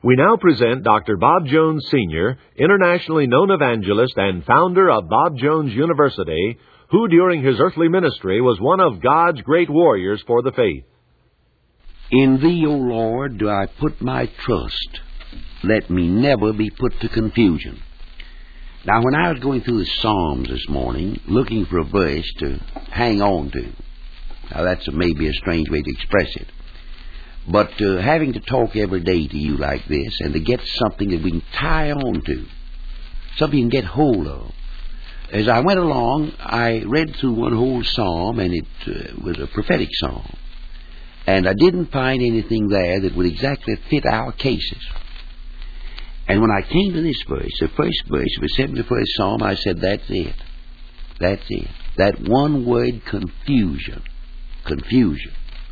We now present Dr. Bob Jones, Sr., internationally known evangelist and founder of Bob Jones University, who during his earthly ministry was one of God's great warriors for the faith. In Thee, O Lord, do I put my trust. Let me never be put to confusion. Now, when I was going through the Psalms this morning, looking for a verse to hang on to, now that's maybe a strange way to express it, but having to talk every day to you like this and to get something that we can tie on to, something you can get hold of. As I went along, I read through one whole psalm, and it was a prophetic psalm. And I didn't find anything there that would exactly fit our cases. And when I came to this verse, the first verse of the 71st Psalm, I said, that's it. That's it. That one word, confusion. Confusion.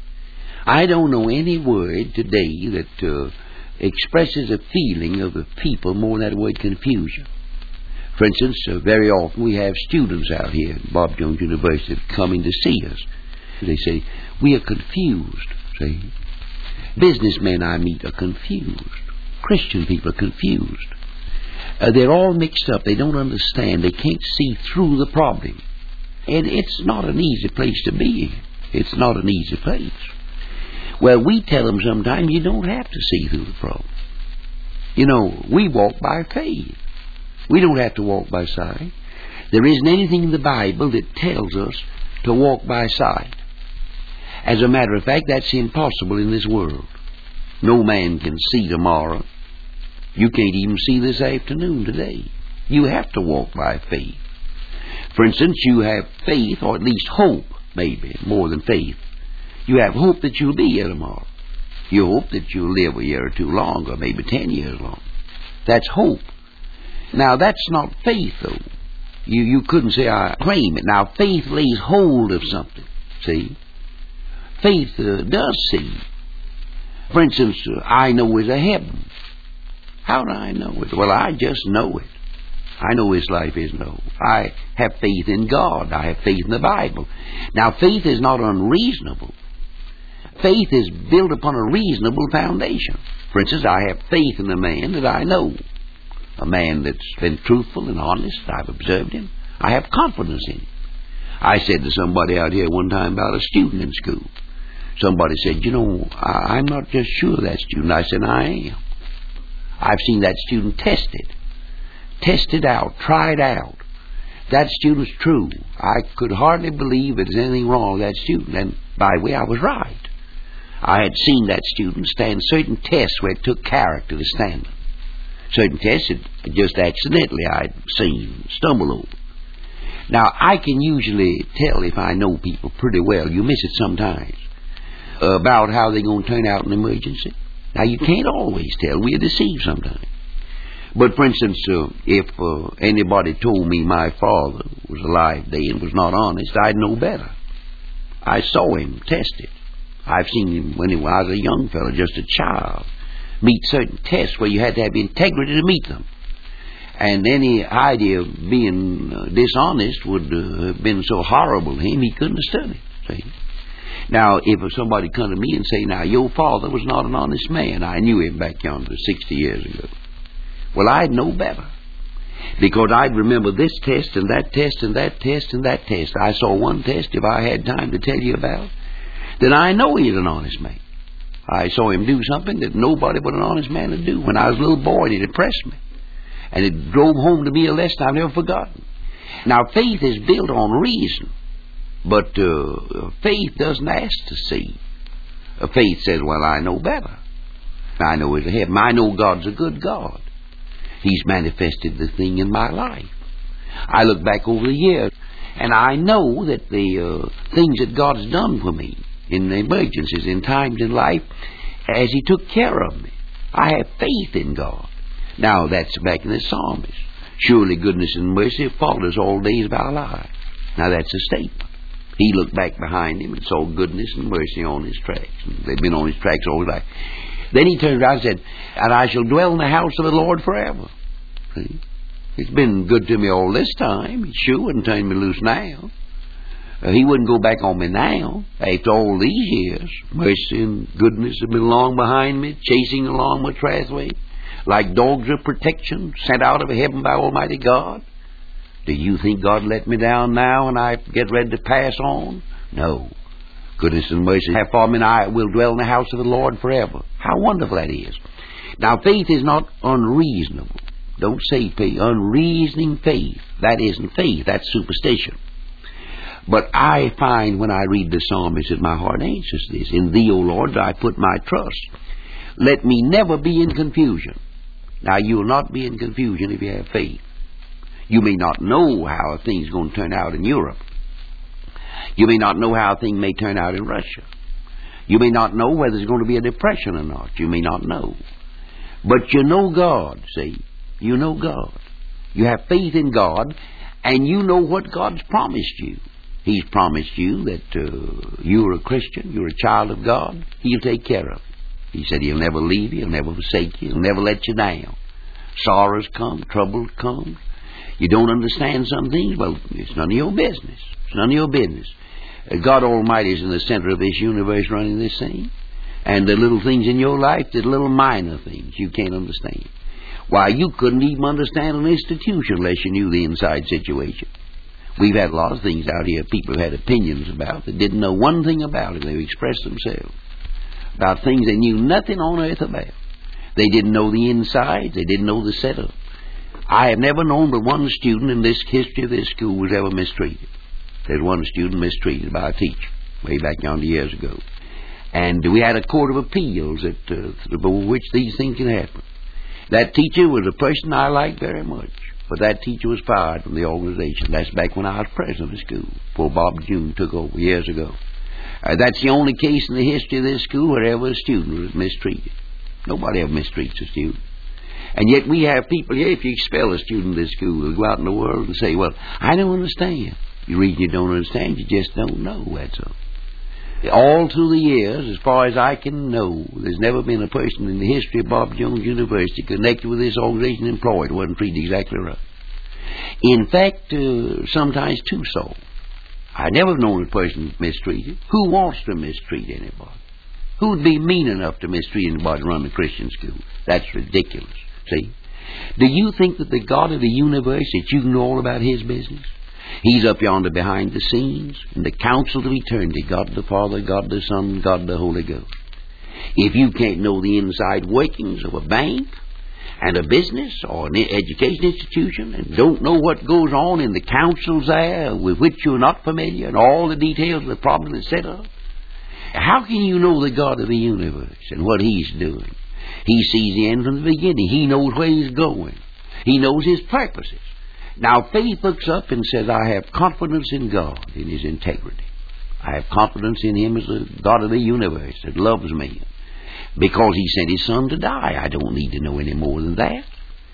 I don't know any word today that expresses a feeling of the people more than that word confusion. For instance, very often we have students out here at Bob Jones University coming to see us. They say, we are confused. See? Businessmen I meet are confused. Christian people are confused. They're all mixed up. They don't understand. They can't see through the problem. And it's not an easy place to be. It's not an easy place. Well, we tell them sometimes you don't have to see through the problem. You know, we walk by faith. We don't have to walk by sight. There isn't anything in the Bible that tells us to walk by sight. As a matter of fact, that's impossible in this world. No man can see tomorrow. You can't even see this afternoon today. You have to walk by faith. For instance, you have faith, or at least hope, maybe, more than faith. You have hope that you'll be here tomorrow. You hope that you'll live a year or two longer, maybe 10 years long. That's hope. Now, that's not faith, though. You couldn't say, I claim it. Now, faith lays hold of something, see? Faith does see. For instance, I know there's a heaven. How do I know it? Well, I just know it. I know this life is no. I have faith in God. I have faith in the Bible. Now, faith is not unreasonable. Faith is built upon a reasonable foundation. For instance, I have faith in a man that I know. A man that's been truthful and honest. I've observed him. I have confidence in him. I said to somebody out here one time about a student in school. Somebody said, you know, I'm not just sure of that student. I said, I am. I've seen that student tested out, tried out. That student's true. I could hardly believe there's anything wrong with that student. And by the way, I was right. I had seen that student stand certain tests where it took character to stand them. Certain tests that just accidentally I'd seen, stumbled over. Now, I can usually tell if I know people pretty well. You miss it sometimes. About how they're going to turn out in an emergency. Now, you can't always tell. We're deceived sometimes. But, for instance, if anybody told me my father was alive today and was not honest, I'd know better. I saw him tested. I've seen him when he was a young fellow, just a child, meet certain tests where you had to have integrity to meet them. And any idea of being dishonest would have been so horrible to him, he couldn't have stood it. See? Now, if somebody come to me and say, now, your father was not an honest man. I knew him back yonder 60 years ago. Well, I'd know better. Because I'd remember this test and that test and that test and that test. I saw one test, if I had time to tell you about, then I know he's an honest man. I saw him do something that nobody but an honest man would do. When I was a little boy, and it impressed me. And it drove home to me a lesson I've never forgotten. Now, faith is built on reason. But faith doesn't ask to see. Faith says, well, I know better. I know there's a heaven. I know God's a good God. He's manifested the thing in my life. I look back over the years, and I know that the things that God's done for me in the emergencies, in times in life, as He took care of me. I have faith in God. Now, that's back in the psalmist. Surely goodness and mercy have followed us all days of our lives. Now, that's a statement. He looked back behind him and saw goodness and mercy on his tracks. And they've been on his tracks all his life. Then he turned around and said, and I shall dwell in the house of the Lord forever. See? It's been good to me all this time. He sure wouldn't turn me loose now. He wouldn't go back on me now. After all these years, mercy and goodness have been long behind me, chasing along my pathway. like dogs of protection sent out of heaven by Almighty God? Do you think God let me down now and I get ready to pass on? No. Goodness and mercy have for me, and I will dwell in the house of the Lord forever. How wonderful that is. Now, faith is not unreasonable. Don't say faith. Unreasoning faith. That isn't faith. That's superstition. But I find when I read the psalmist that my heart answers this. In Thee, O Lord, I put my trust. Let me never be in confusion. Now, you will not be in confusion if you have faith. You may not know how a thing's going to turn out in Europe. You may not know how a thing may turn out in Russia. You may not know whether there's going to be a depression or not. You may not know. But you know God, see. You know God. You have faith in God, and you know what God's promised you. He's promised you that you're a Christian, you're a child of God. He'll take care of you. He said He'll never leave you, He'll never forsake you, He'll never let you down. Sorrows come, trouble comes. You don't understand some things? Well, it's none of your business. It's none of your business. God Almighty is in the center of this universe running this thing. And the little things in your life, the little minor things you can't understand. Why, you couldn't even understand an institution unless you knew the inside situation. We've had a lot of things out here people have had opinions about that didn't know one thing about it. They've expressed themselves about things they knew nothing on earth about. They didn't know the inside. They didn't know the setup. I have never known but one student in this history of this school was ever mistreated. There's one student mistreated by a teacher way back yonder years ago. And we had a court of appeals over which these things can happen. That teacher was a person I liked very much, but that teacher was fired from the organization. That's back when I was president of the school, before Bob June took over years ago. That's the only case in the history of this school where ever a student was mistreated. Nobody ever mistreats a student. And yet we have people here, if you expel a student in this school, they'll go out in the world and say, well, I don't understand. The reason you don't understand, you just don't know, that's all. All through the years, as far as I can know, there's never been a person in the history of Bob Jones University connected with this organization employed who wasn't treated exactly right. In fact, sometimes too so. I never known a person mistreated. Who wants to mistreat anybody? Who'd be mean enough to mistreat anybody to run a Christian school? That's ridiculous. See? Do you think that the God of the universe, that you know all about His business? He's up yonder behind the scenes, in the council of eternity, God the Father, God the Son, God the Holy Ghost. If you can't know the inside workings of a bank and a business or an education institution and don't know what goes on in the councils there with which you're not familiar and all the details of the problem that's set up, how can you know the God of the universe and what He's doing? He sees the end from the beginning. He knows where He's going. He knows His purposes. Now, faith looks up and says, I have confidence in God, in His integrity. I have confidence in Him as the God of the universe that loves me. Because He sent His Son to die. I don't need to know any more than that.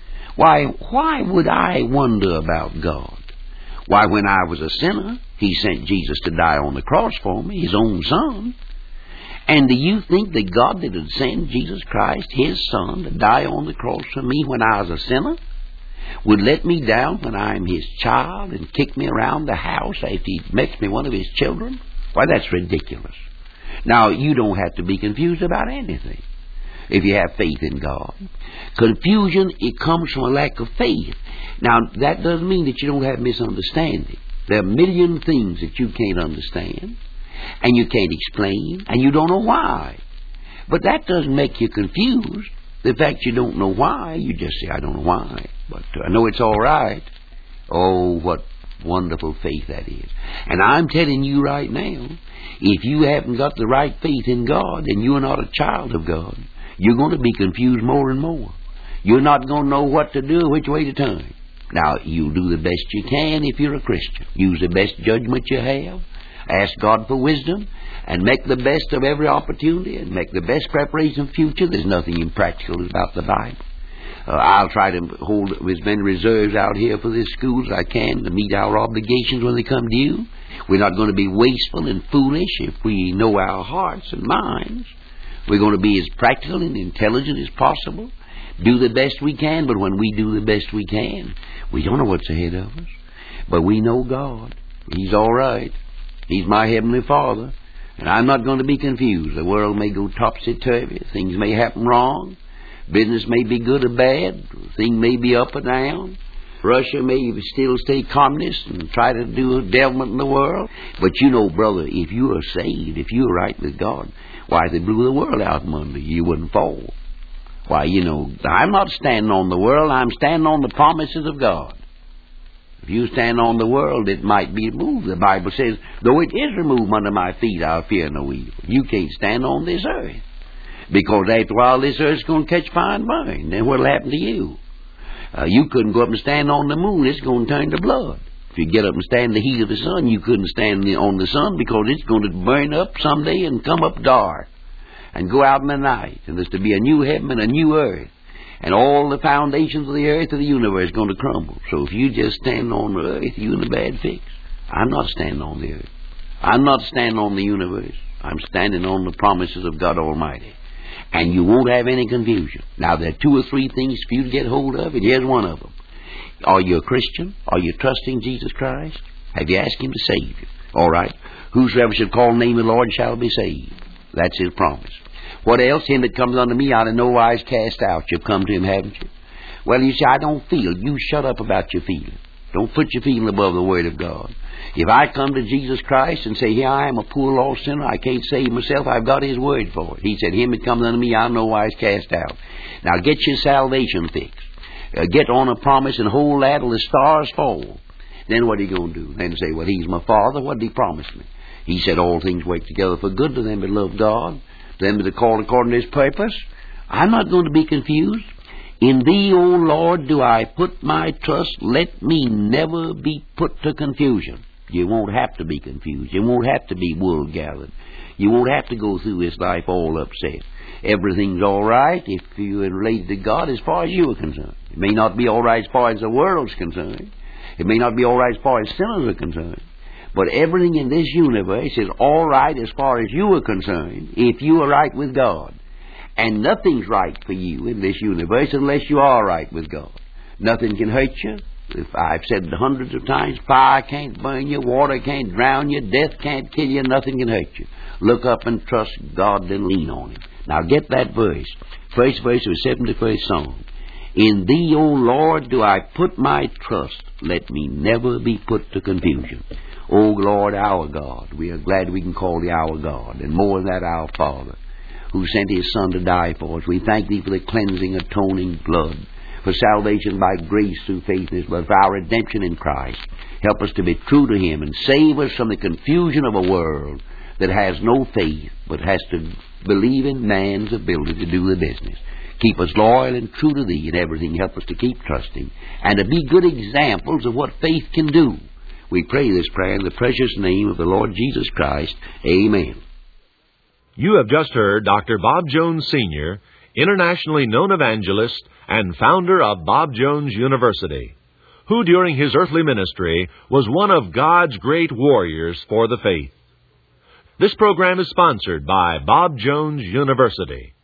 Why would I wonder about God? Why, when I was a sinner, He sent Jesus to die on the cross for me, His own Son. And do you think that God that had sent Jesus Christ, His Son, to die on the cross for me when I was a sinner, would let me down when I'm His child and kick me around the house after He makes me one of His children? Why, that's ridiculous. Now, you don't have to be confused about anything if you have faith in God. Confusion, it comes from a lack of faith. Now, that doesn't mean that you don't have misunderstanding. There are a million things that you can't understand, and you can't explain, and you don't know why. But that doesn't make you confused. The fact you don't know why, you just say, I don't know why, but I know it's all right. Oh, what wonderful faith that is. And I'm telling you right now, if you haven't got the right faith in God and you're not a child of God, you're going to be confused more and more. You're not going to know what to do or which way to turn. Now, you'll do the best you can if you're a Christian. Use the best judgment you have. Ask God for wisdom and make the best of every opportunity and make the best preparation for the future. There's nothing impractical about the Bible. I'll try to hold as many reserves out here for this school as I can to meet our obligations when they come due. We're not going to be wasteful and foolish if we know our hearts and minds. We're going to be as practical and intelligent as possible. Do the best we can, but when we do the best we can, we don't know what's ahead of us. But we know God. He's all right. He's my Heavenly Father. And I'm not going to be confused. The world may go topsy-turvy. Things may happen wrong. Business may be good or bad. Thing may be up or down. Russia may still stay communist and try to do devilment in the world. But you know, brother, if you are saved, if you are right with God, why, if they blew the world out from under you, you wouldn't fall. Why, you know, I'm not standing on the world. I'm standing on the promises of God. If you stand on the world, it might be removed. The Bible says, though it is removed under my feet, I'll fear no evil. You can't stand on this earth. Because after a while, this earth's going to catch fire and burn. Then what'll happen to you? You couldn't go up and stand on the moon. It's going to turn to blood. If you get up and stand in the heat of the sun, you couldn't stand on the sun because it's going to burn up someday and come up dark and go out in the night. And there's to be a new heaven and a new earth. And all the foundations of the earth of the universe are going to crumble. So if you just stand on the earth, you're in a bad fix. I'm not standing on the earth. I'm not standing on the universe. I'm standing on the promises of God Almighty. And you won't have any confusion. Now, there are 2 or 3 things for you to get hold of, and here's one of them. Are you a Christian? Are you trusting Jesus Christ? Have you asked Him to save you? All right. Whosoever shall call the name of the Lord shall be saved. That's His promise. What else? Him that comes unto me, I'll in no wise cast out. You've come to Him, haven't you? Well, you say, I don't feel. You shut up about your feeling. Don't put your feeling above the Word of God. If I come to Jesus Christ and say, here I am a poor lost sinner, I can't save myself, I've got His Word for it. He said, him that comes unto me, I'll no wise cast out. Now get your salvation fixed. Get on a promise and hold that till the stars fall. Then what are you going to do? Then say, well, He's my Father. What did He promise me? He said, all things work together for good to them that love God, to them that are called according to His purpose. I'm not going to be confused. In Thee, O Lord, do I put my trust. Let me never be put to confusion. You won't have to be confused. You won't have to be wool-gathered. You won't have to go through this life all upset. Everything's all right if you are related to God as far as you are concerned. It may not be all right as far as the world's concerned. It may not be all right as far as sinners are concerned. But everything in this universe is all right as far as you are concerned if you are right with God. And nothing's right for you in this universe unless you are right with God. Nothing can hurt you. If I've said it hundreds of times, fire can't burn you, water can't drown you, death can't kill you, nothing can hurt you. Look up and trust God and lean on Him. Now get that verse. First verse of the 71st Psalm. In Thee, O Lord, do I put my trust. Let me never be put to confusion. O Lord, our God. We are glad we can call Thee our God. And more than that, our Father, who sent His Son to die for us. We thank Thee for the cleansing, atoning blood, for salvation by grace through faith in His blood, for our redemption in Christ. Help us to be true to Him and save us from the confusion of a world that has no faith but has to believe in man's ability to do the business. Keep us loyal and true to Thee in everything. Help us to keep trusting and to be good examples of what faith can do. We pray this prayer in the precious name of the Lord Jesus Christ. Amen. You have just heard Dr. Bob Jones, Sr., internationally known evangelist and founder of Bob Jones University, who during his earthly ministry was one of God's great warriors for the faith. This program is sponsored by Bob Jones University.